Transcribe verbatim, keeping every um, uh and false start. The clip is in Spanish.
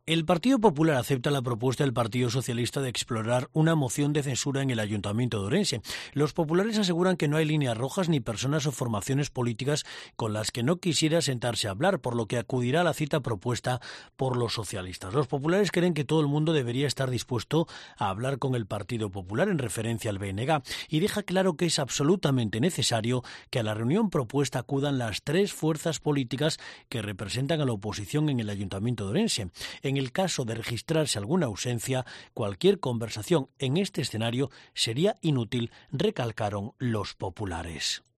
El Partido Popular acepta la propuesta del Partido Socialista de explorar una moción de censura en el Ayuntamiento de Ourense. Los populares aseguran que no hay líneas rojas ni personas o formaciones políticas con las que no quisiera sentarse a hablar, por lo que acudirá a la cita propuesta por los socialistas. Los populares creen que todo el mundo debería estar dispuesto a hablar con el Partido Popular en referencia al B N G y deja claro que es absolutamente necesario que a la reunión propuesta acudan las tres fuerzas políticas que representan a la oposición en el Ayuntamiento de Ourense. En el caso de registrarse alguna ausencia, cualquier conversación en este escenario sería inútil, recalcaron los populares.